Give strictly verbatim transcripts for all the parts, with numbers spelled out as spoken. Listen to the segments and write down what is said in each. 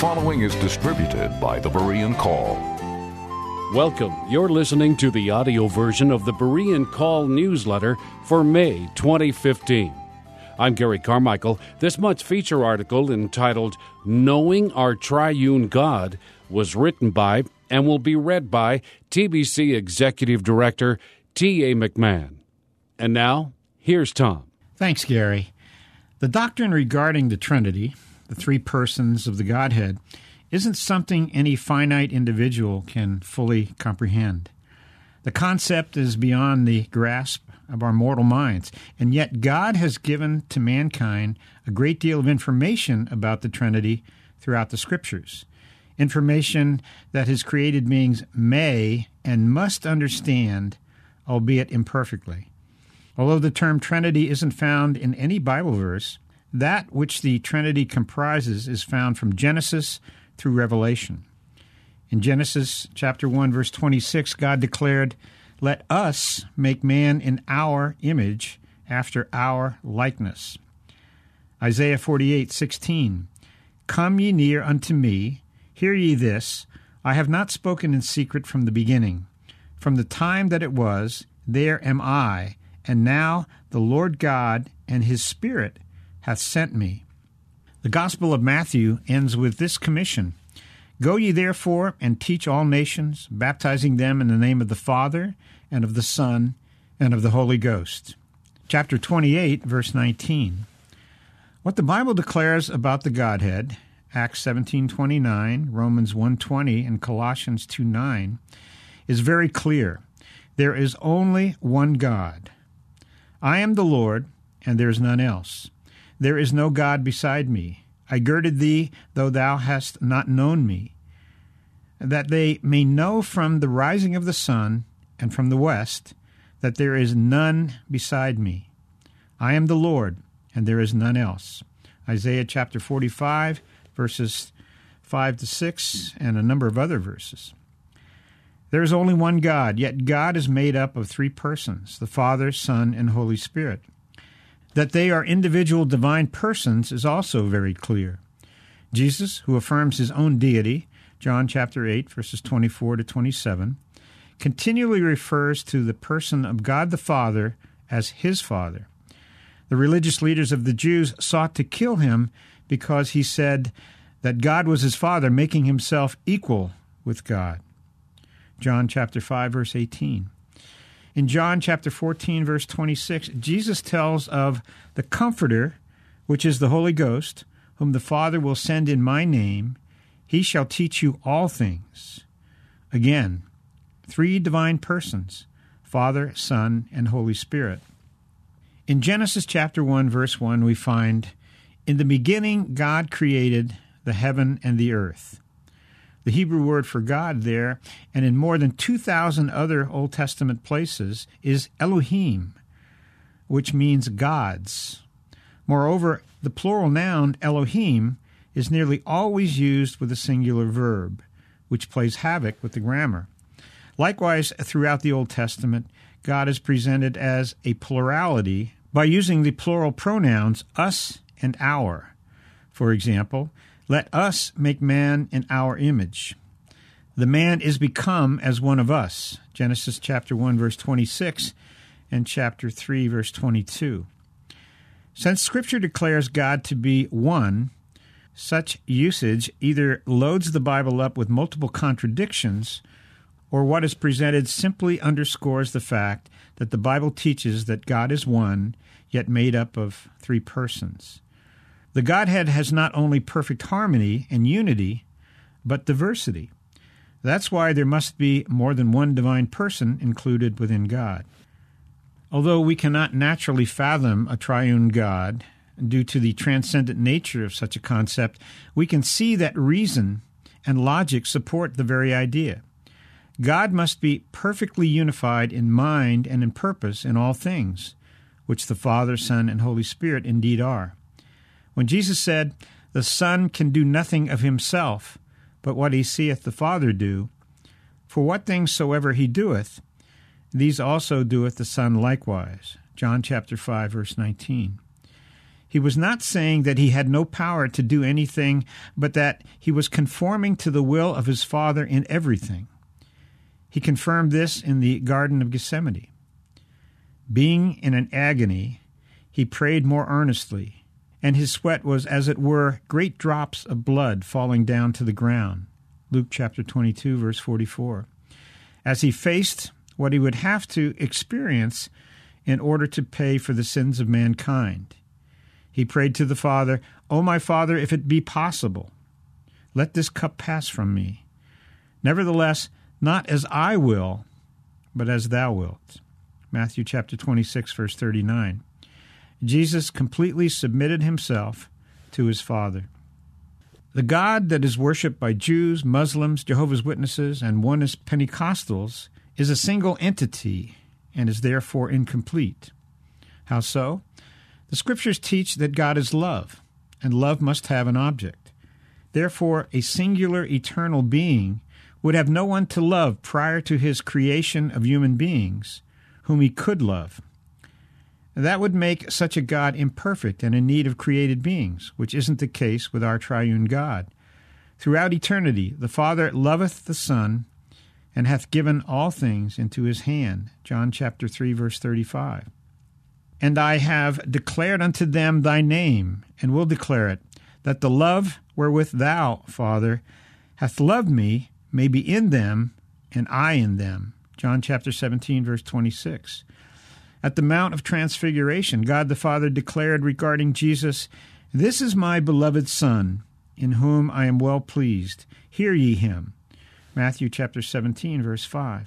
following is distributed by the Berean Call. Welcome. You're listening to the audio version of the Berean Call newsletter for May twenty fifteen. I'm Gary Carmichael. This month's feature article, entitled Knowing Our Triune God, was written by and will be read by T B C Executive Director T A McMahon. And now, here's Tom. Thanks, Gary. The doctrine regarding the Trinity, the three persons of the Godhead, isn't something any finite individual can fully comprehend. The concept is beyond the grasp of our mortal minds, and yet God has given to mankind a great deal of information about the Trinity throughout the Scriptures, information that His created beings may and must understand, albeit imperfectly. Although the term Trinity isn't found in any Bible verse, that which the Trinity comprises is found from Genesis through Revelation. In Genesis chapter one, verse twenty-six, God declared, "Let us make man in our image, after our likeness." Isaiah forty-eight, sixteen, "Come ye near unto me, hear ye this, I have not spoken in secret from the beginning. From the time that it was, there am I, and now the Lord God and His Spirit hath sent me." The Gospel of Matthew ends with this commission: "Go ye therefore and teach all nations, baptizing them in the name of the Father, and of the Son, and of the Holy Ghost." Chapter twenty-eight, verse nineteen. What the Bible declares about the Godhead, Acts seventeen twenty-nine, Romans one twenty, and Colossians two nine, is very clear. There is only one God. I am the Lord, and there is none else. There is no God beside me. I girded thee, though thou hast not known me, that they may know from the rising of the sun and from the west that there is none beside me. I am the Lord, and there is none else. Isaiah chapter forty-five, verses five to six, and a number of other verses. There is only one God, yet God is made up of three persons, the Father, Son, and Holy Spirit. That they are individual divine persons is also very clear. Jesus, who affirms His own deity, John chapter eight, verses twenty-four to twenty-seven, continually refers to the person of God the Father as His Father. The religious leaders of the Jews sought to kill Him because He said that God was His Father, making Himself equal with God. John chapter five, verse eighteen. In John chapter fourteen, verse twenty-six, Jesus tells of the Comforter, which is the Holy Ghost, whom the Father will send in my name. He shall teach you all things. Again, three divine persons, Father, Son, and Holy Spirit. In Genesis chapter one, verse one, we find, "In the beginning God created the heaven and the earth." The Hebrew word for God there, and in more than two thousand other Old Testament places, is Elohim, which means gods. Moreover, the plural noun Elohim is nearly always used with a singular verb, which plays havoc with the grammar. Likewise, throughout the Old Testament, God is presented as a plurality by using the plural pronouns us and our. For example, "Let us make man in our image." The man is become as one of us, Genesis chapter one, verse twenty-six, and chapter three, verse twenty-two. Since Scripture declares God to be one, such usage either loads the Bible up with multiple contradictions, or what is presented simply underscores the fact that the Bible teaches that God is one, yet made up of three persons. The Godhead has not only perfect harmony and unity, but diversity. That's why there must be more than one divine person included within God. Although we cannot naturally fathom a triune God due to the transcendent nature of such a concept, we can see that reason and logic support the very idea. God must be perfectly unified in mind and in purpose in all things, which the Father, Son, and Holy Spirit indeed are. When Jesus said, "The Son can do nothing of himself, but what he seeth the Father do, for what things soever he doeth, these also doeth the Son likewise," John chapter five, verse nineteen. He was not saying that he had no power to do anything, but that he was conforming to the will of his Father in everything. He confirmed this in the Garden of Gethsemane. Being in an agony, he prayed more earnestly, and his sweat was, as it were, great drops of blood falling down to the ground. Luke chapter twenty-two, verse forty-four. As he faced what he would have to experience in order to pay for the sins of mankind, he prayed to the Father, "O my Father, if it be possible, let this cup pass from me. Nevertheless, not as I will, but as thou wilt." Matthew chapter twenty-six, verse thirty-nine. Jesus completely submitted himself to his Father. The God that is worshipped by Jews, Muslims, Jehovah's Witnesses, and Oneness Pentecostals is a single entity and is therefore incomplete. How so? The Scriptures teach that God is love, and love must have an object. Therefore, a singular eternal being would have no one to love prior to his creation of human beings, whom he could love. That would make such a God imperfect and in need of created beings, which isn't the case with our triune God. Throughout eternity, the Father loveth the Son, and hath given all things into his hand. John chapter three, verse thirty-five. And I have declared unto them thy name, and will declare it, that the love wherewith thou, Father, hath loved me may be in them, and I in them. John chapter seventeen, verse twenty-six. At the Mount of Transfiguration, God the Father declared regarding Jesus, "This is my beloved Son, in whom I am well pleased. Hear ye him." Matthew chapter seventeen, verse five.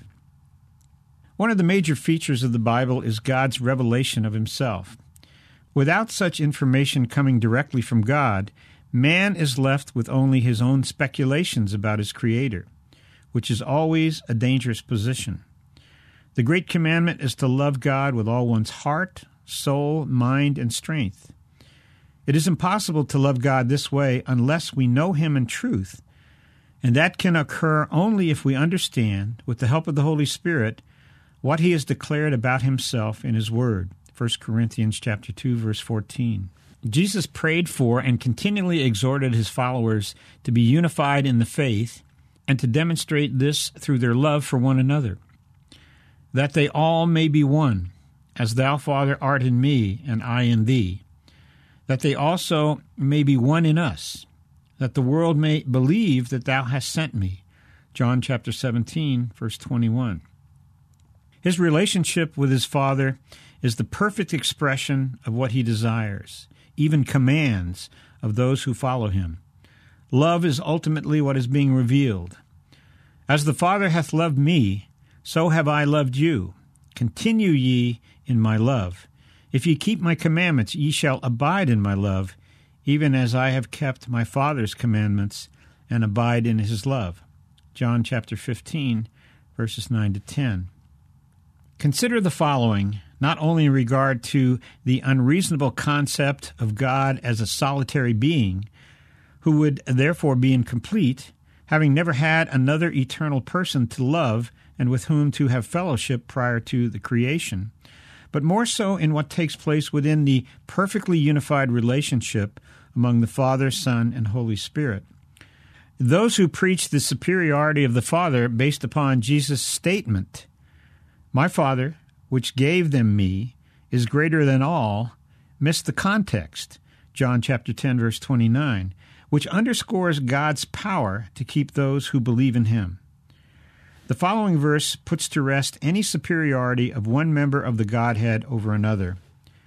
One of the major features of the Bible is God's revelation of himself. Without such information coming directly from God, man is left with only his own speculations about his Creator, which is always a dangerous position. The great commandment is to love God with all one's heart, soul, mind, and strength. It is impossible to love God this way unless we know him in truth, and that can occur only if we understand, with the help of the Holy Spirit, what he has declared about himself in his Word. First Corinthians chapter two, verse fourteen. Jesus prayed for and continually exhorted his followers to be unified in the faith and to demonstrate this through their love for one another, that they all may be one, as thou, Father, art in me, and I in thee, that they also may be one in us, that the world may believe that thou hast sent me. John chapter seventeen, verse twenty-one. His relationship with his Father is the perfect expression of what he desires, even commands, of those who follow him. Love is ultimately what is being revealed. As the Father hath loved me, so have I loved you. Continue ye in my love. If ye keep my commandments, ye shall abide in my love, even as I have kept my Father's commandments and abide in his love. John chapter fifteen, verses nine to ten. Consider the following, not only in regard to the unreasonable concept of God as a solitary being, who would therefore be incomplete, having never had another eternal person to love and with whom to have fellowship prior to the creation, but more so in what takes place within the perfectly unified relationship among the Father, Son, and Holy Spirit. Those who preach the superiority of the Father based upon Jesus' statement, "My Father, which gave them me, is greater than all," miss the context, John chapter ten, verse twenty-nine, which underscores God's power to keep those who believe in him. The following verse puts to rest any superiority of one member of the Godhead over another.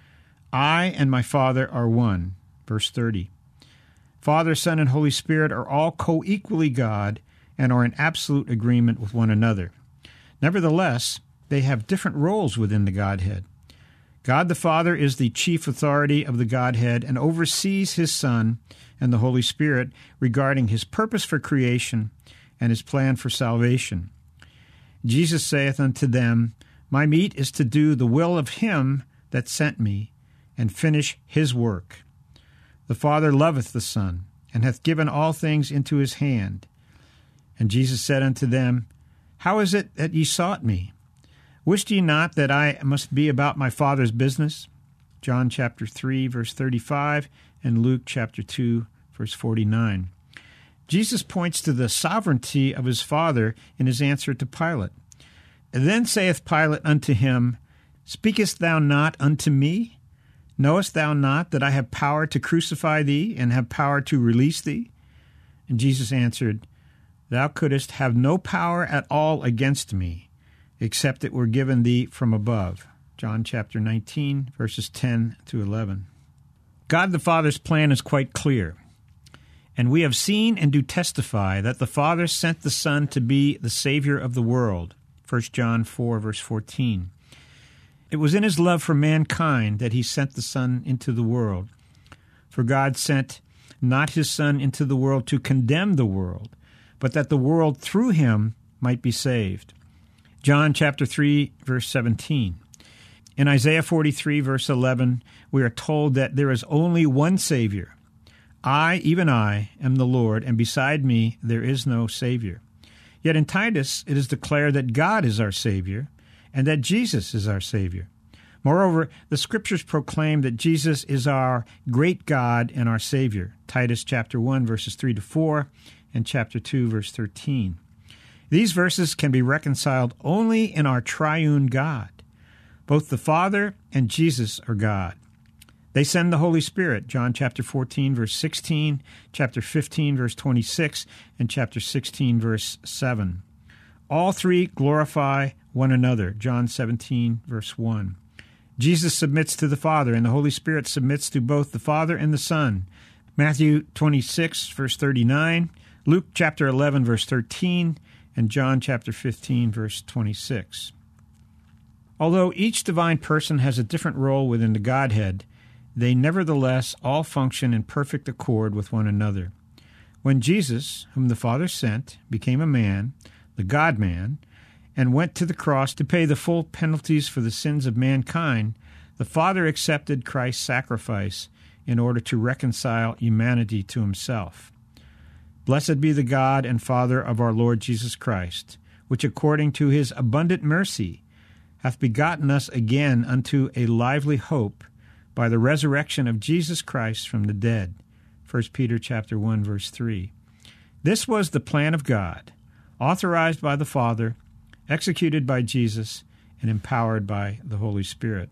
"I and my Father are one," verse thirty. Father, Son, and Holy Spirit are all co-equally God and are in absolute agreement with one another. Nevertheless, they have different roles within the Godhead. God the Father is the chief authority of the Godhead and oversees his Son and the Holy Spirit regarding his purpose for creation and his plan for salvation. Jesus saith unto them, My meat is to do the will of him that sent me, and finish his work. The Father loveth the Son, and hath given all things into his hand. And Jesus said unto them, How is it that ye sought me? Wist ye not that I must be about my Father's business? John chapter three, verse thirty-five, and Luke chapter two, verse forty-nine. Jesus points to the sovereignty of his Father in his answer to Pilate. Then saith Pilate unto him, Speakest thou not unto me? Knowest thou not that I have power to crucify thee, and have power to release thee? And Jesus answered, Thou couldst have no power at all against me, except it were given thee from above. John chapter nineteen, verses ten to eleven. God the Father's plan is quite clear. And we have seen and do testify that the Father sent the Son to be the Savior of the world. First John four, verse fourteen. It was in his love for mankind that he sent the Son into the world. For God sent not his Son into the world to condemn the world, but that the world through him might be saved. John chapter three, verse seventeen. In Isaiah forty-three, verse eleven, we are told that there is only one Savior. I, even I, am the Lord, and beside me there is no Savior. Yet in Titus it is declared that God is our Savior, and that Jesus is our Savior. Moreover, the Scriptures proclaim that Jesus is our great God and our Savior. Titus chapter one, verses three to four, and chapter two, verse thirteen. These verses can be reconciled only in our triune God. Both the Father and Jesus are God. They send the Holy Spirit, John chapter fourteen, verse sixteen, chapter fifteen, verse twenty-six, and chapter sixteen, verse seven. All three glorify one another, John seventeen, verse one. Jesus submits to the Father, and the Holy Spirit submits to both the Father and the Son, Matthew twenty-six, verse thirty-nine, Luke chapter eleven, verse thirteen, and John chapter fifteen, verse twenty-six. Although each divine person has a different role within the Godhead, they nevertheless all function in perfect accord with one another. When Jesus, whom the Father sent, became a man, the God-man, and went to the cross to pay the full penalties for the sins of mankind, the Father accepted Christ's sacrifice in order to reconcile humanity to himself. Blessed be the God and Father of our Lord Jesus Christ, which according to his abundant mercy hath begotten us again unto a lively hope by the resurrection of Jesus Christ from the dead. First Peter chapter one, verse three. This was the plan of God, authorized by the Father, executed by Jesus, and empowered by the Holy Spirit.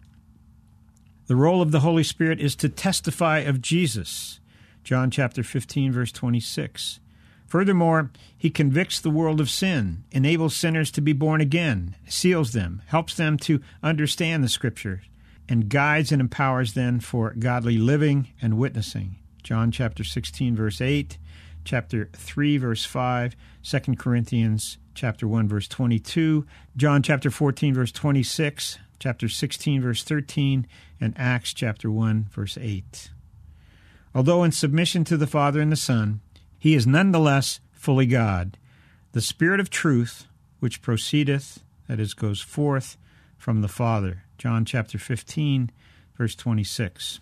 The role of the Holy Spirit is to testify of Jesus. John chapter fifteen, verse twenty-six. Furthermore, he convicts the world of sin, enables sinners to be born again, seals them, helps them to understand the Scriptures, and guides and empowers them for godly living and witnessing. John chapter sixteen, verse eight, chapter three, verse five, Second Corinthians chapter one, verse twenty-two, John chapter fourteen, verse twenty-six, chapter sixteen, verse thirteen, and Acts chapter one, verse eight. Although in submission to the Father and the Son, he is nonetheless fully God, the Spirit of truth, which proceedeth, that is, goes forth from the Father. John chapter fifteen, verse twenty-six.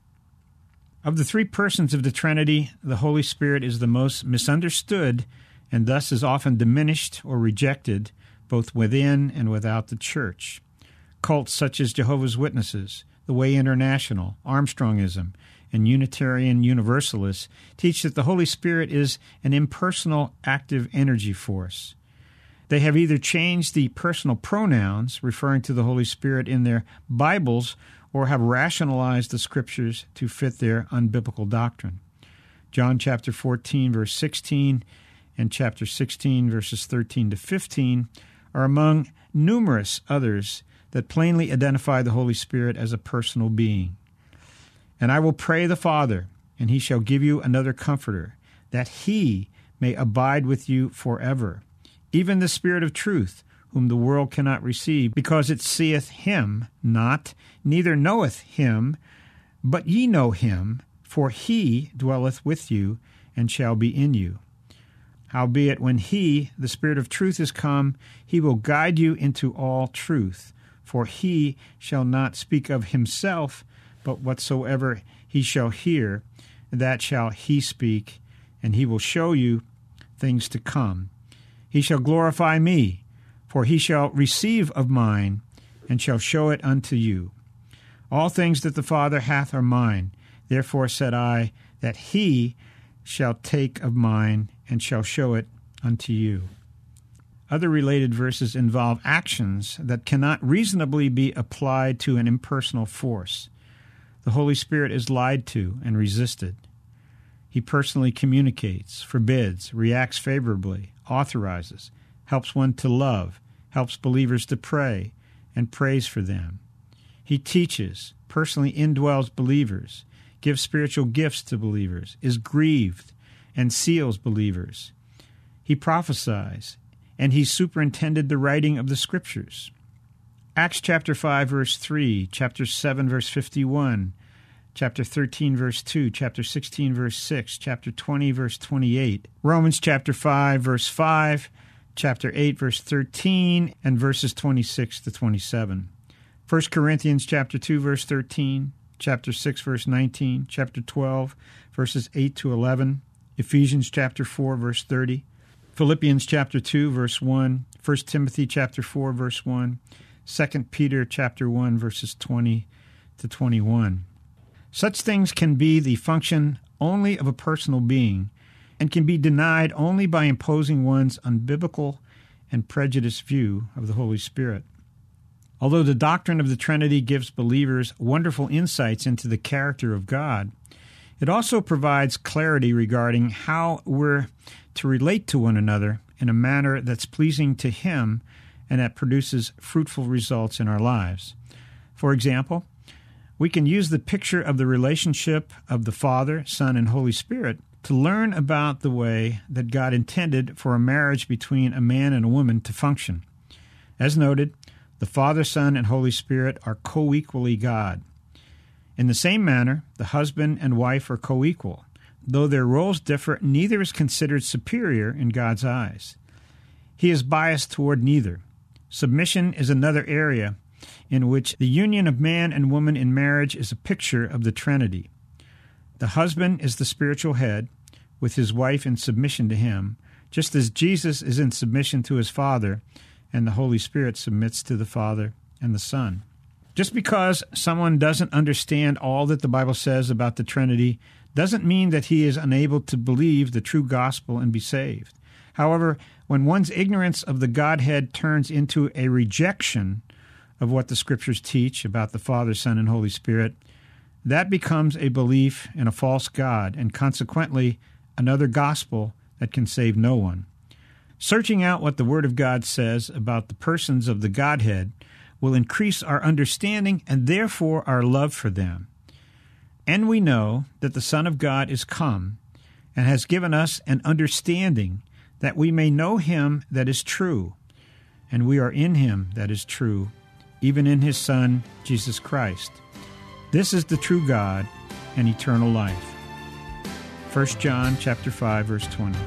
Of the three persons of the Trinity, the Holy Spirit is the most misunderstood and thus is often diminished or rejected both within and without the Church. Cults such as Jehovah's Witnesses, the Way International, Armstrongism, and Unitarian Universalists teach that the Holy Spirit is an impersonal, active energy force. They have either changed the personal pronouns referring to the Holy Spirit in their Bibles or have rationalized the Scriptures to fit their unbiblical doctrine. John chapter fourteen, verse sixteen, and chapter sixteen, verses thirteen to fifteen, are among numerous others that plainly identify the Holy Spirit as a personal being. And I will pray the Father, and he shall give you another Comforter, that he may abide with you forever, even the Spirit of truth, whom the world cannot receive, because it seeth him not, neither knoweth him, but ye know him, for he dwelleth with you, and shall be in you. Howbeit, when he, the Spirit of truth, is come, he will guide you into all truth, for he shall not speak of himself, but whatsoever he shall hear, that shall he speak, and he will show you things to come. He shall glorify me, for he shall receive of mine, and shall show it unto you. All things that the Father hath are mine. Therefore said I, that he shall take of mine and shall show it unto you. Other related verses involve actions that cannot reasonably be applied to an impersonal force. The Holy Spirit is lied to and resisted. He personally communicates, forbids, reacts favorably, authorizes, helps one to love, helps believers to pray, and prays for them. He teaches, personally indwells believers, gives spiritual gifts to believers, is grieved, and seals believers. He prophesies, and he superintended the writing of the Scriptures. Acts chapter five, verse three, chapter seven, verse fifty-one, chapter thirteen, verse two, chapter sixteen, verse six, chapter twenty, verse twenty-eight, Romans chapter five, verse five, chapter eight, verse thirteen, and verses twenty-six to twenty-seven. First Corinthians chapter two, verse thirteen, chapter six, verse nineteen, chapter twelve, verses eight to eleven, Ephesians chapter four, verse thirty, Philippians chapter two, verse one, First Timothy chapter four, verse one, Second Peter chapter one, verses twenty to twenty-one. Such things can be the function only of a personal being and can be denied only by imposing one's unbiblical and prejudiced view of the Holy Spirit. Although the doctrine of the Trinity gives believers wonderful insights into the character of God, it also provides clarity regarding how we're to relate to one another in a manner that's pleasing to Him and that produces fruitful results in our lives. For example, we can use the picture of the relationship of the Father, Son, and Holy Spirit to learn about the way that God intended for a marriage between a man and a woman to function. As noted, the Father, Son, and Holy Spirit are co-equally God. In the same manner, the husband and wife are co-equal. Though their roles differ, neither is considered superior in God's eyes. He is biased toward neither. Submission is another area in which the union of man and woman in marriage is a picture of the Trinity. The husband is the spiritual head, with his wife in submission to him, just as Jesus is in submission to his Father, and the Holy Spirit submits to the Father and the Son. Just because someone doesn't understand all that the Bible says about the Trinity doesn't mean that he is unable to believe the true gospel and be saved. However, when one's ignorance of the Godhead turns into a rejection of what the Scriptures teach about the Father, Son, and Holy Spirit, that becomes a belief in a false God and consequently another gospel that can save no one. Searching out what the Word of God says about the persons of the Godhead will increase our understanding and therefore our love for them. And we know that the Son of God is come and has given us an understanding that we may know Him that is true, and we are in Him that is true, even in His Son, Jesus Christ. This is the true God and eternal life. First John chapter five, verse twenty.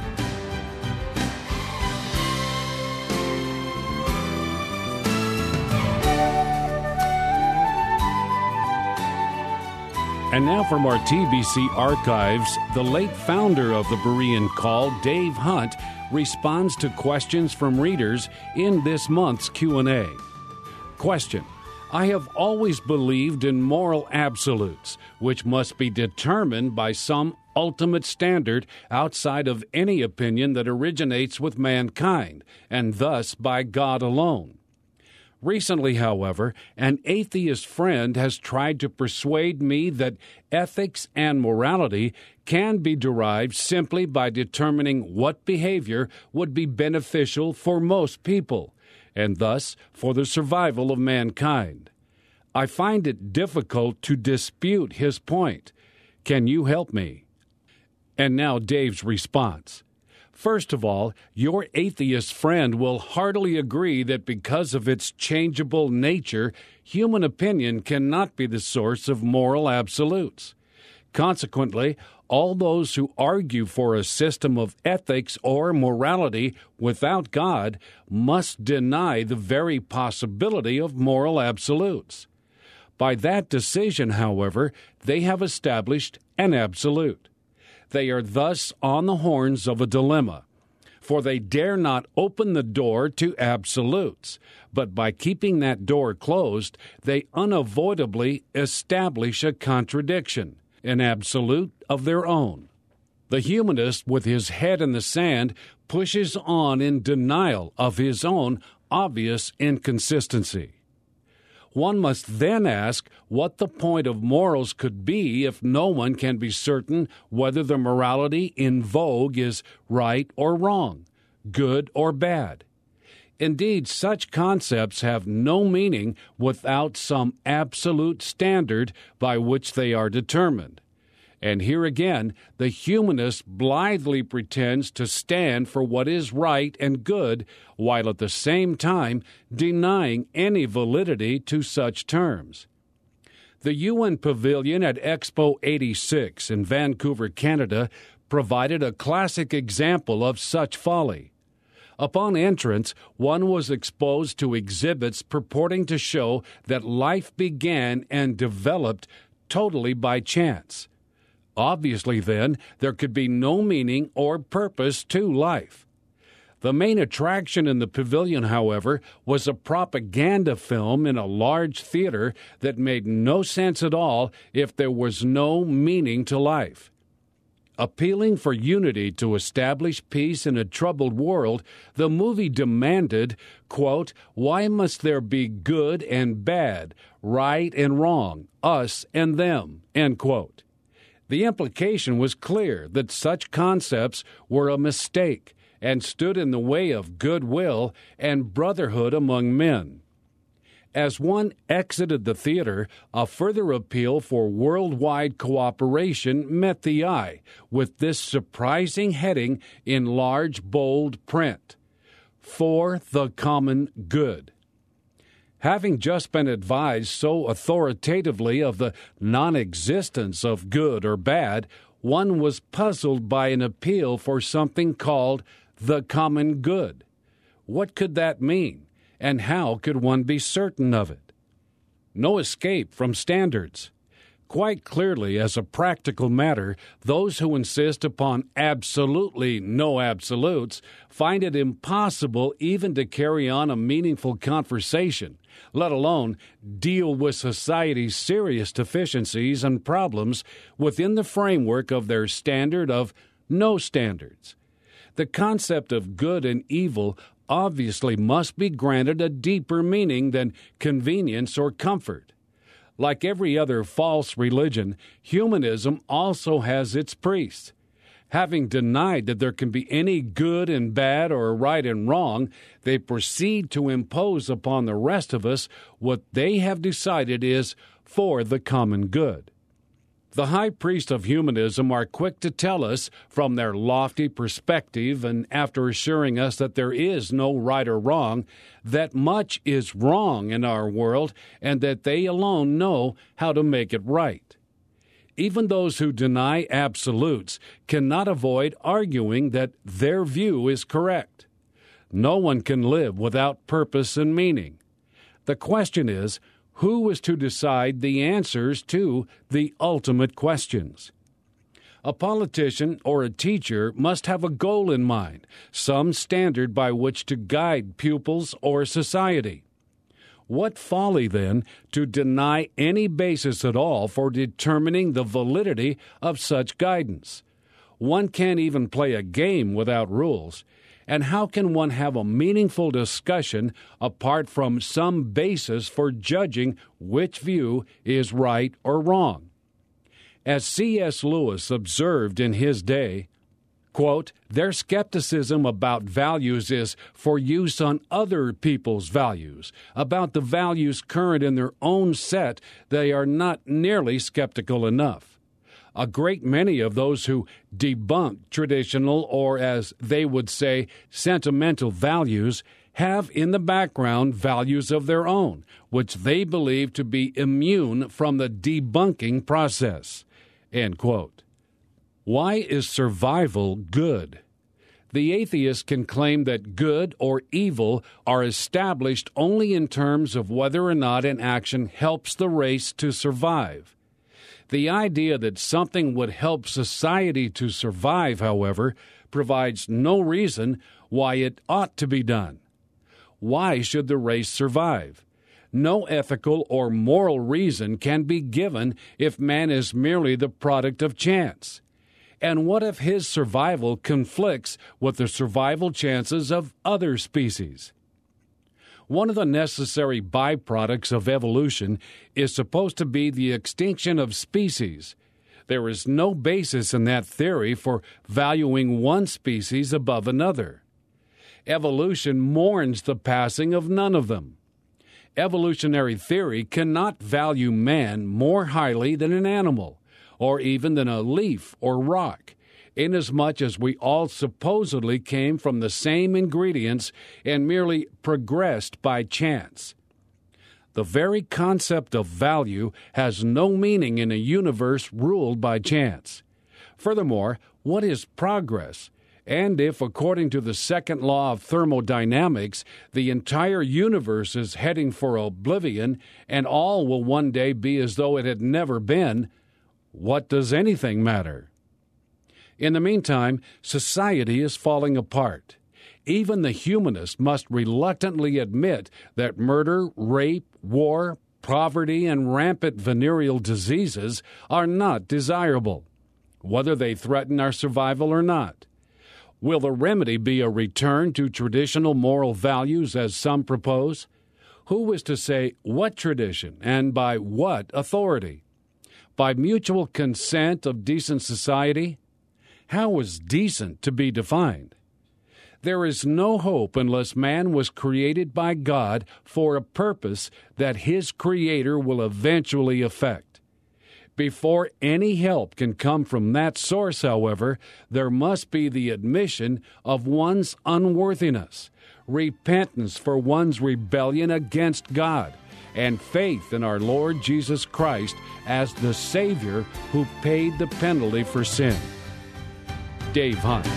And now from our T B C archives, the late founder of the Berean Call, Dave Hunt, responds to questions from readers in this month's Q and A. Question: I have always believed in moral absolutes, which must be determined by some ultimate standard outside of any opinion that originates with mankind, and thus by God alone. Recently, however, an atheist friend has tried to persuade me that ethics and morality can be derived simply by determining what behavior would be beneficial for most people, and thus for the survival of mankind. I find it difficult to dispute his point. Can you help me? And now Dave's response. First of all, your atheist friend will heartily agree that because of its changeable nature, human opinion cannot be the source of moral absolutes. Consequently, all those who argue for a system of ethics or morality without God must deny the very possibility of moral absolutes. By that decision, however, they have established an absolute. They are thus on the horns of a dilemma. for they dare not open the door to absolutes, but by keeping that door closed, they unavoidably establish a contradiction, an absolute of their own. The humanist, with his head in the sand, pushes on in denial of his own obvious inconsistency. One must then ask what the point of morals could be if no one can be certain whether the morality in vogue is right or wrong, good or bad. Indeed, such concepts have no meaning without some absolute standard by which they are determined. And here again, the humanist blithely pretends to stand for what is right and good, while at the same time denying any validity to such terms. The U N Pavilion at Expo eighty-six in Vancouver, Canada, provided a classic example of such folly. Upon entrance, one was exposed to exhibits purporting to show that life began and developed totally by chance. Obviously, then, there could be no meaning or purpose to life. The main attraction in the pavilion, however, was a propaganda film in a large theater that made no sense at all if there was no meaning to life. Appealing for unity to establish peace in a troubled world, the movie demanded, quote, "Why must there be good and bad, right and wrong, us and them," end quote. The implication was clear that such concepts were a mistake and stood in the way of goodwill and brotherhood among men. As one exited the theater, a further appeal for worldwide cooperation met the eye, with this surprising heading in large, bold print: "For the common good." Having just been advised so authoritatively of the non-existence of good or bad, one was puzzled by an appeal for something called the common good. What could that mean, and how could one be certain of it? No escape from standards. Quite clearly, as a practical matter, those who insist upon absolutely no absolutes find it impossible even to carry on a meaningful conversation, let alone deal with society's serious deficiencies and problems within the framework of their standard of no standards. The concept of good and evil obviously must be granted a deeper meaning than convenience or comfort. Like every other false religion, humanism also has its priests. Having denied that there can be any good and bad or right and wrong, they proceed to impose upon the rest of us what they have decided is for the common good. The high priests of humanism are quick to tell us, from their lofty perspective and after assuring us that there is no right or wrong, that much is wrong in our world and that they alone know how to make it right. Even those who deny absolutes cannot avoid arguing that their view is correct. No one can live without purpose and meaning. The question is, who is to decide the answers to the ultimate questions? A politician or a teacher must have a goal in mind, some standard by which to guide pupils or society. What folly, then, to deny any basis at all for determining the validity of such guidance. One can't even play a game without rules. And how can one have a meaningful discussion apart from some basis for judging which view is right or wrong? As C S Lewis observed in his day, quote, "Their skepticism about values is for use on other people's values. About the values current in their own set, they are not nearly skeptical enough. A great many of those who debunk traditional or, as they would say, sentimental values have in the background values of their own, which they believe to be immune from the debunking process." End quote. Why is survival good? The atheist can claim that good or evil are established only in terms of whether or not an action helps the race to survive. The idea that something would help society to survive, however, provides no reason why it ought to be done. Why should the race survive? No ethical or moral reason can be given if man is merely the product of chance. And what if his survival conflicts with the survival chances of other species? One of the necessary byproducts of evolution is supposed to be the extinction of species. There is no basis in that theory for valuing one species above another. Evolution mourns the passing of none of them. Evolutionary theory cannot value man more highly than an animal, or even than a leaf or rock, inasmuch as we all supposedly came from the same ingredients and merely progressed by chance. The very concept of value has no meaning in a universe ruled by chance. Furthermore, what is progress? And if, according to the second law of thermodynamics, the entire universe is heading for oblivion and all will one day be as though it had never been, what does anything matter? In the meantime, society is falling apart. Even the humanist must reluctantly admit that murder, rape, war, poverty, and rampant venereal diseases are not desirable, whether they threaten our survival or not. Will the remedy be a return to traditional moral values, as some propose? Who is to say what tradition and by what authority? By mutual consent of decent society? How is decent to be defined? There is no hope unless man was created by God for a purpose that his Creator will eventually effect. Before any help can come from that source, however, there must be the admission of one's unworthiness, repentance for one's rebellion against God, and faith in our Lord Jesus Christ as the Savior who paid the penalty for sin. Dave Hunt.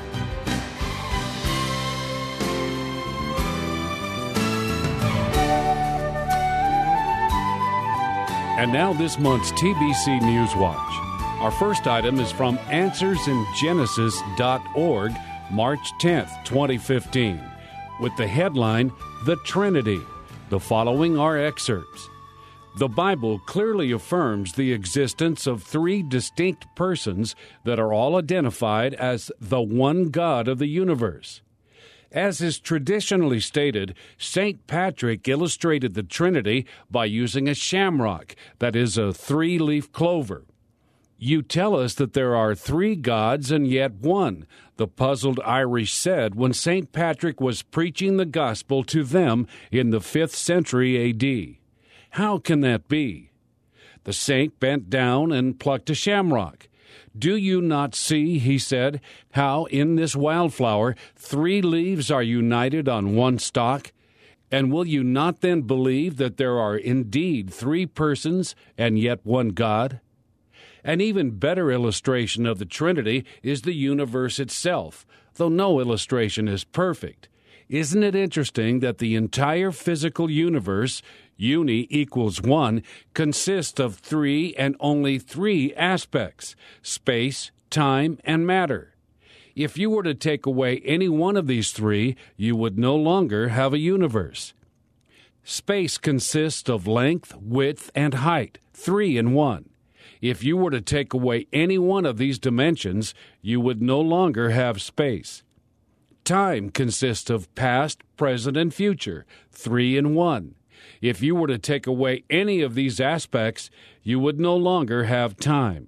And now this month's T B C News Watch. Our first item is from answers in genesis dot org, March tenth, twenty fifteen, with the headline, The Trinity. The following are excerpts. The Bible clearly affirms the existence of three distinct persons that are all identified as the one God of the universe. As is traditionally stated, Saint Patrick illustrated the Trinity by using a shamrock, that is, a three-leaf clover. You tell us that there are three gods and yet one, the puzzled Irish said when Saint Patrick was preaching the gospel to them in the fifth century A D. How can that be? The saint bent down and plucked a shamrock. Do you not see, he said, how in this wildflower three leaves are united on one stalk? And will you not then believe that there are indeed three persons and yet one God? An even better illustration of the Trinity is the universe itself, though no illustration is perfect. Isn't it interesting that the entire physical universe, uni equals one, consists of three and only three aspects: space, time, and matter. If you were to take away any one of these three, you would no longer have a universe. Space consists of length, width, and height, three in one. If you were to take away any one of these dimensions, you would no longer have space. Time consists of past, present, and future, three in one. If you were to take away any of these aspects, you would no longer have time.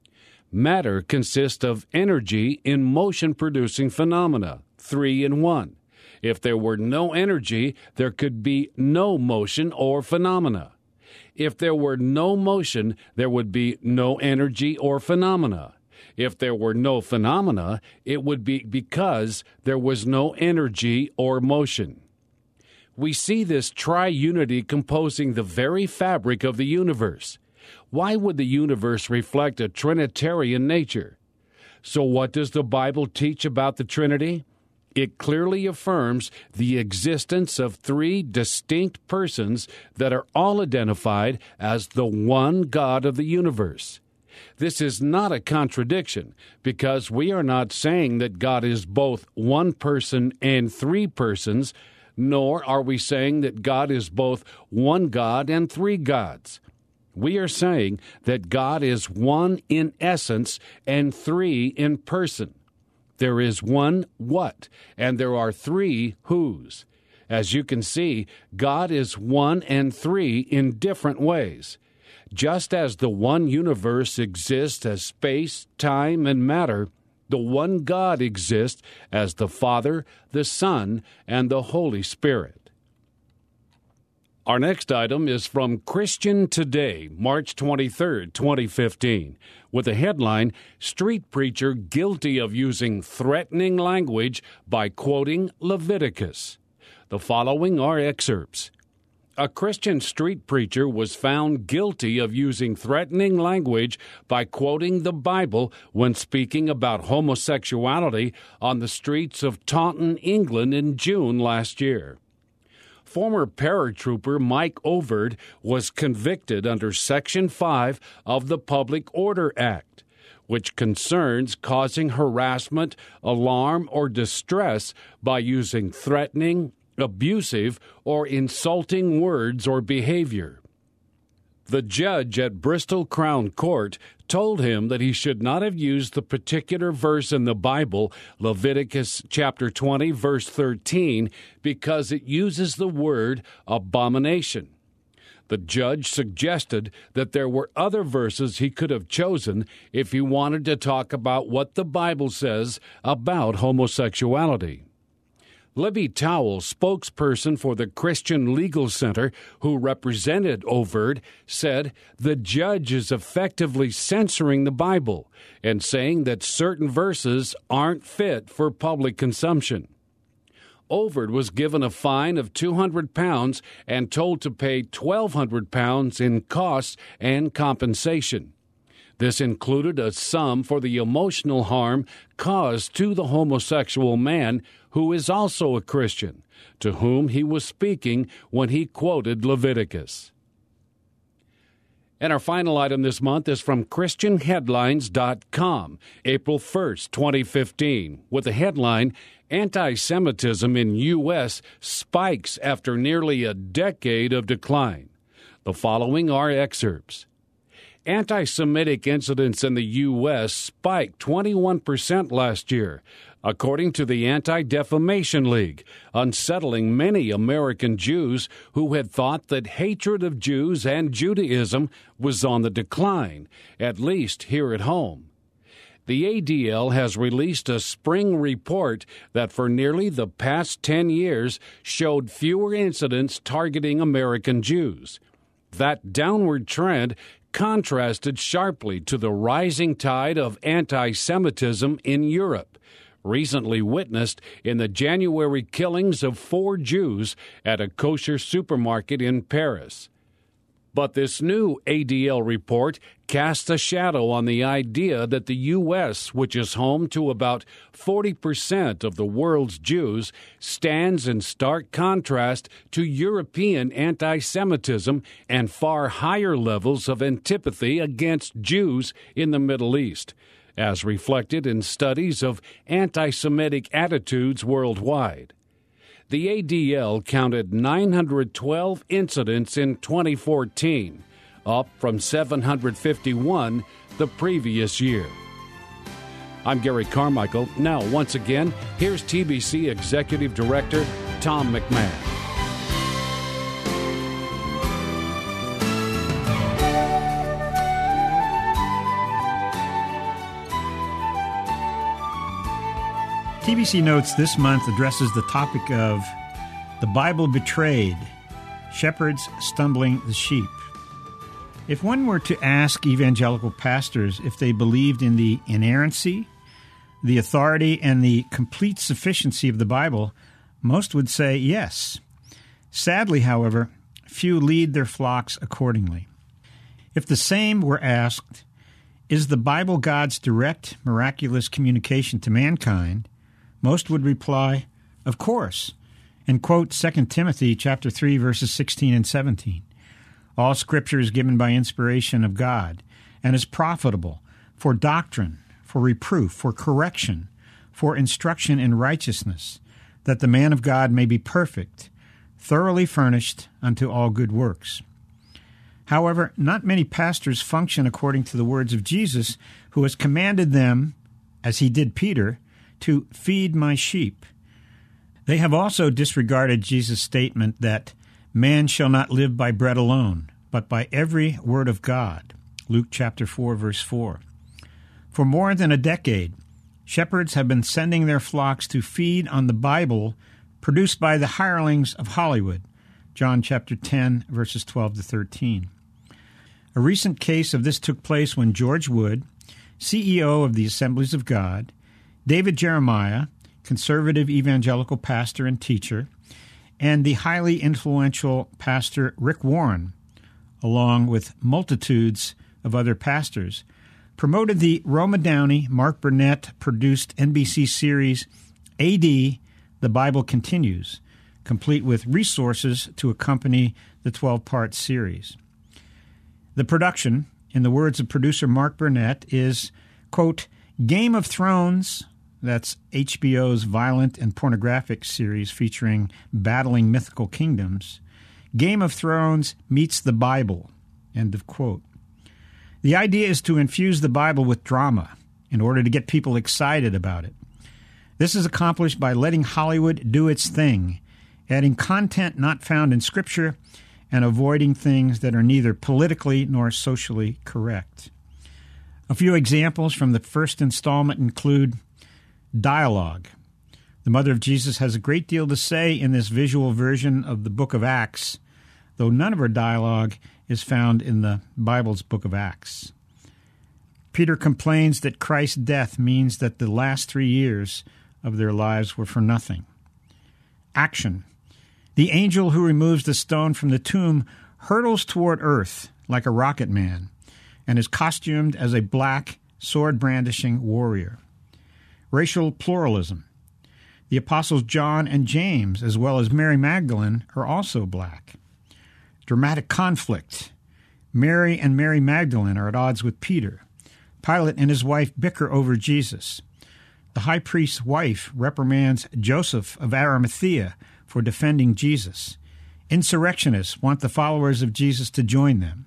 Matter consists of energy in motion-producing phenomena, three in one. If there were no energy, there could be no motion or phenomena. If there were no motion, there would be no energy or phenomena. If there were no phenomena, it would be because there was no energy or motion. We see this triunity composing the very fabric of the universe. Why would the universe reflect a Trinitarian nature? So what does the Bible teach about the Trinity? It clearly affirms the existence of three distinct persons that are all identified as the one God of the universe. This is not a contradiction, because we are not saying that God is both one person and three persons, nor are we saying that God is both one God and three gods. We are saying that God is one in essence and three in person. There is one what, and there are three whos. As you can see, God is one and three in different ways. Just as the one universe exists as space, time, and matter, the one God exists as the Father, the Son, and the Holy Spirit. Our next item is from Christian Today, March twenty-third, twenty fifteen, with the headline, Street Preacher Guilty of Using Threatening Language by Quoting Leviticus. The following are excerpts. A Christian street preacher was found guilty of using threatening language by quoting the Bible when speaking about homosexuality on the streets of Taunton, England in June last year. Former paratrooper Mike Overd was convicted under Section five of the Public Order Act, which concerns causing harassment, alarm, or distress by using threatening, abusive, or insulting words or behavior. The judge at Bristol Crown Court told him that he should not have used the particular verse in the Bible, Leviticus chapter twenty, verse thirteen, because it uses the word abomination. The judge suggested that there were other verses he could have chosen if he wanted to talk about what the Bible says about homosexuality. Libby Towell, spokesperson for the Christian Legal Center, who represented Overd, said the judge is effectively censoring the Bible and saying that certain verses aren't fit for public consumption. Overd was given a fine of two hundred pounds and told to pay twelve hundred pounds in costs and compensation. This included a sum for the emotional harm caused to the homosexual man, who is also a Christian, to whom he was speaking when he quoted Leviticus. And our final item this month is from Christian Headlines dot com, April first, twenty fifteen, with the headline, Anti-Semitism in U S Spikes After Nearly a Decade of Decline. The following are excerpts. Anti-Semitic incidents in the U S spiked twenty-one percent last year, according to the Anti-Defamation League, unsettling many American Jews who had thought that hatred of Jews and Judaism was on the decline, at least here at home. The A D L has released a spring report that for nearly the past ten years showed fewer incidents targeting American Jews. That downward trend contrasted sharply to the rising tide of anti-Semitism in Europe, recently witnessed in the January killings of four Jews at a kosher supermarket in Paris. But this new A D L report casts a shadow on the idea that the U S, which is home to about forty percent of the world's Jews, stands in stark contrast to European anti-Semitism and far higher levels of antipathy against Jews in the Middle East, as reflected in studies of anti-Semitic attitudes worldwide. The A D L counted nine hundred twelve incidents in twenty fourteen, up from seven hundred fifty-one the previous year. I'm Gary Carmichael. Now, once again, here's T B C Executive Director Tom McMahon. T B C Notes this month addresses the topic of the Bible betrayed, shepherds stumbling the sheep. If one were to ask evangelical pastors if they believed in the inerrancy, the authority, and the complete sufficiency of the Bible, most would say yes. Sadly, however, few lead their flocks accordingly. If the same were asked, is the Bible God's direct, miraculous communication to mankind, Most would reply, of course, and quote Second Timothy chapter three, verses sixteen and seventeen. All Scripture is given by inspiration of God and is profitable for doctrine, for reproof, for correction, for instruction in righteousness, that the man of God may be perfect, thoroughly furnished unto all good works. However, not many pastors function according to the words of Jesus, who has commanded them, as he did Peter, to feed my sheep. They have also disregarded Jesus' statement that man shall not live by bread alone, but by every word of God. Luke chapter four, verse four. For more than a decade, shepherds have been sending their flocks to feed on the Bible produced by the hirelings of Hollywood. John chapter ten, verses twelve to thirteen. A recent case of this took place when George Wood, C E O of the Assemblies of God, David Jeremiah, conservative evangelical pastor and teacher, and the highly influential pastor Rick Warren, along with multitudes of other pastors, promoted the Roma Downey, Mark Burnett-produced N B C series A D, The Bible Continues, complete with resources to accompany the twelve-part series. The production, in the words of producer Mark Burnett, is, quote, Game of Thrones, that's H B O's violent and pornographic series featuring battling mythical kingdoms, Game of Thrones meets the Bible, end of quote. The idea is to infuse the Bible with drama in order to get people excited about it. This is accomplished by letting Hollywood do its thing, adding content not found in Scripture and avoiding things that are neither politically nor socially correct. A few examples from the first installment include dialogue. The Mother of Jesus has a great deal to say in this visual version of the book of Acts, though none of her dialogue is found in the Bible's book of Acts. Peter complains that Christ's death means that the last three years of their lives were for nothing. Action. The angel who removes the stone from the tomb hurtles toward earth like a rocket man and is costumed as a black, sword-brandishing warrior. Racial pluralism. The apostles John and James, as well as Mary Magdalene, are also black. Dramatic conflict. Mary and Mary Magdalene are at odds with Peter. Pilate and his wife bicker over Jesus. The high priest's wife reprimands Joseph of Arimathea for defending Jesus. Insurrectionists want the followers of Jesus to join them.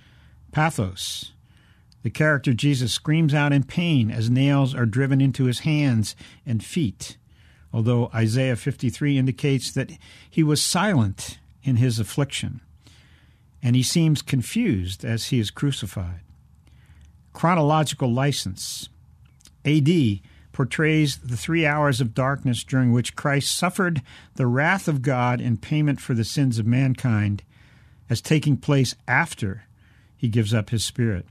Pathos. The character Jesus screams out in pain as nails are driven into his hands and feet, although Isaiah fifty-three indicates that he was silent in his affliction, and he seems confused as he is crucified. Chronological license. A D portrays the three hours of darkness during which Christ suffered the wrath of God in payment for the sins of mankind as taking place after he gives up his spirit.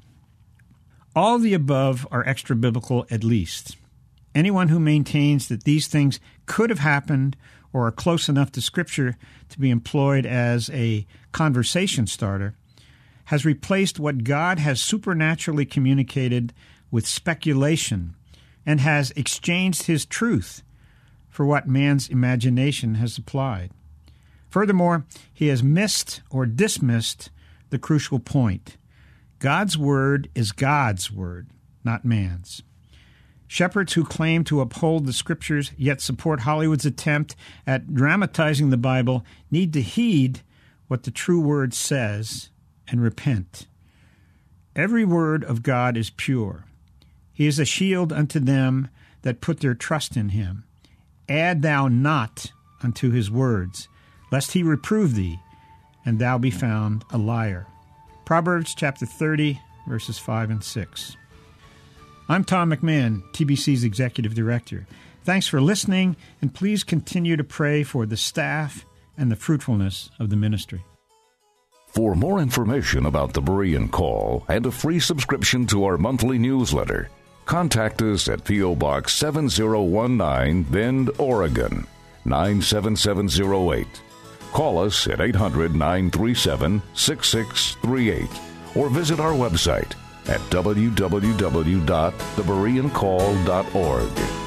All the above are extra-biblical at least. Anyone who maintains that these things could have happened or are close enough to Scripture to be employed as a conversation starter has replaced what God has supernaturally communicated with speculation and has exchanged his truth for what man's imagination has supplied. Furthermore, he has missed or dismissed the crucial point. God's word is God's word, not man's. Shepherds who claim to uphold the Scriptures yet support Hollywood's attempt at dramatizing the Bible need to heed what the true word says and repent. Every word of God is pure. He is a shield unto them that put their trust in him. Add thou not unto his words, lest he reprove thee, and thou be found a liar. Proverbs chapter thirty, verses five and six. I'm Tom McMahon, T B C's Executive Director. Thanks for listening, and please continue to pray for the staff and the fruitfulness of the ministry. For more information about the Berean Call and a free subscription to our monthly newsletter, contact us at P O. Box seven zero one nine, Bend, Oregon, nine seven seven zero eight. Call us at eight hundred, nine three seven, six six three eight or visit our website at w w w dot the berean call dot org.